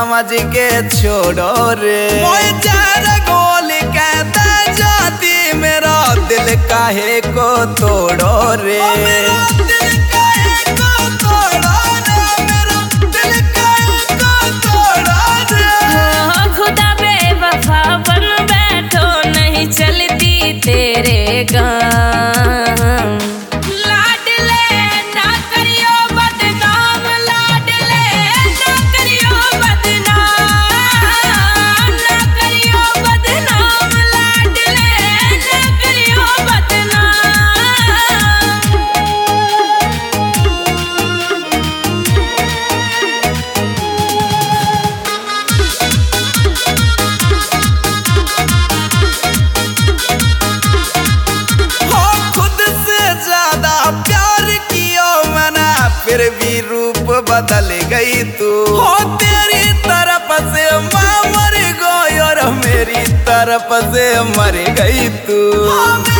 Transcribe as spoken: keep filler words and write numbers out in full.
समझ के छोड़ो रे। चार गोली कहता जाती मेरा दिल काहे को तोड़ो रे। तेरे गाम लाडले ना करियो बदनाम, लाडले ना करियो बदनाम, ना करियो बदनाम, लाडले ना करियो फिर भी रूप बदल गई तू। हो तेरी तरफ से मैं मर गई और मेरी तरफ से मर गई तू।